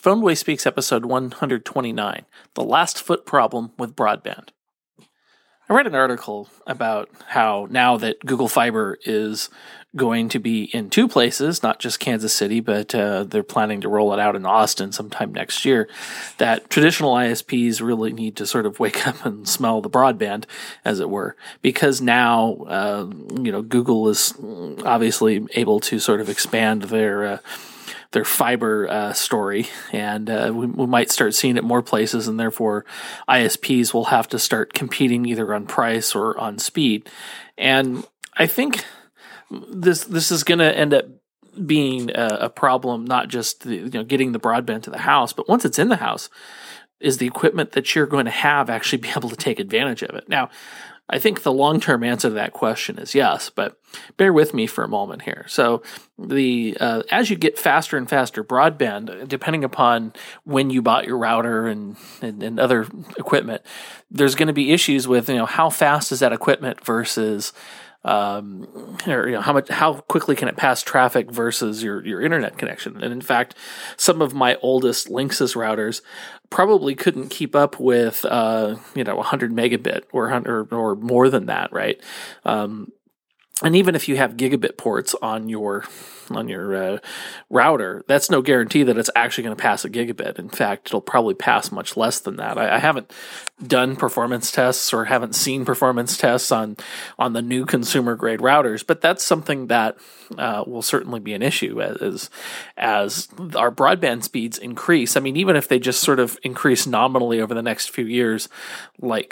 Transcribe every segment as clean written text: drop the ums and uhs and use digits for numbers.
PhoneBoy Speaks episode 129, The Last Foot Problem with Broadband. I read an article about how now that Google Fiber is going to be in two places, not just Kansas City, but they're planning to roll it out in Austin sometime next year, that traditional ISPs really need to sort of wake up and smell the broadband, as it were, because now, Google is obviously able to sort of expand their fiber story, and we might start seeing it more places, and therefore ISPs will have to start competing either on price or on speed. And I think this is going to end up being a problem, not just getting the broadband to the house, but once it's in the house, is the equipment that you're going to have actually be able to take advantage of it. Now, I think the long-term answer to that question is yes, but bear with me for a moment here. So as you get faster and faster broadband, depending upon when you bought your router and other equipment, there's going to be issues with how fast is that equipment versus how quickly can it pass traffic versus your internet connection. And in fact, some of my oldest Linksys routers probably couldn't keep up with 100 megabit or more than that, right? And even if you have gigabit ports on your router, that's no guarantee that it's actually going to pass a gigabit. In fact, it'll probably pass much less than that. I haven't done performance tests or haven't seen performance tests on the new consumer grade routers, but that's something that will certainly be an issue as our broadband speeds increase. I mean, even if they just sort of increase nominally over the next few years, like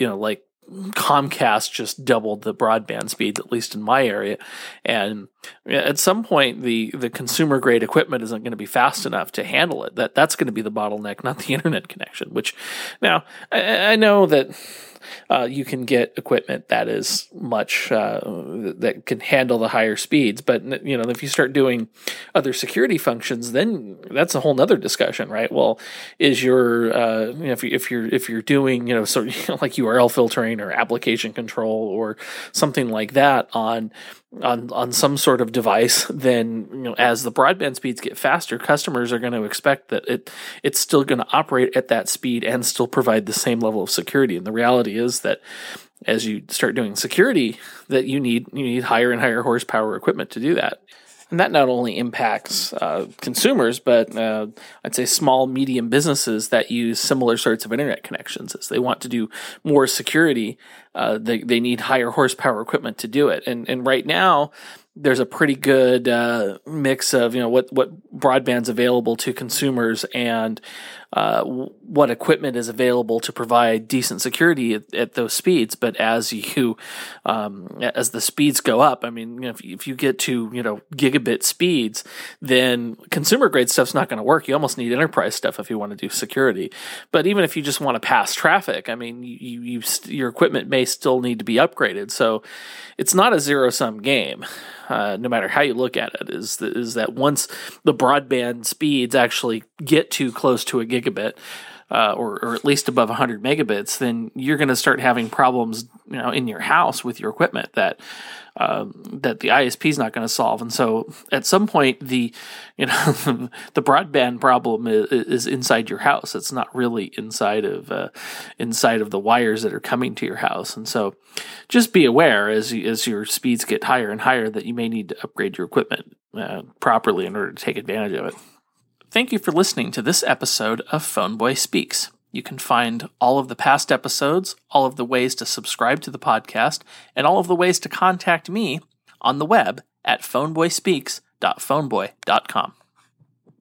Comcast just doubled the broadband speeds, at least in my area. And at some point, the consumer grade equipment isn't going to be fast enough to handle it. That's going to be the bottleneck, not the internet connection, which now I know that you can get equipment that is much that can handle the higher speeds, but if you start doing other security functions, then that's a whole nother discussion, right? Well, is your if you're doing like URL filtering or application control or something like that on some sort of device, then as the broadband speeds get faster, customers are going to expect that it's still going to operate at that speed and still provide the same level of security. And the reality is that as you start doing security, that you need higher and higher horsepower equipment to do that. And that not only impacts consumers, but I'd say small, medium businesses that use similar sorts of internet connections. As they want to do more security, they need higher horsepower equipment to do it. And right now, there's a pretty good mix of what broadband's available to consumers and what equipment is available to provide decent security at those speeds. But as the speeds go up, I mean, if you get to gigabit speeds, then consumer grade stuff's not going to work. You almost need enterprise stuff if you want to do security. But even if you just want to pass traffic, I mean, your equipment may still need to be upgraded. So it's not a zero-sum game. No matter how you look at it, is that once the broadband speeds actually get to close to a gigabit, or at least above 100 megabits, then you're going to start having problems, in your house with your equipment that the ISP is not going to solve. And so, at some point, the broadband problem is inside your house. It's not really inside of the wires that are coming to your house. And so, just be aware as your speeds get higher and higher that you may need to upgrade your equipment properly in order to take advantage of it. Thank you for listening to this episode of PhoneBoy Speaks. You can find all of the past episodes, all of the ways to subscribe to the podcast, and all of the ways to contact me on the web at phoneboyspeaks.phoneboy.com.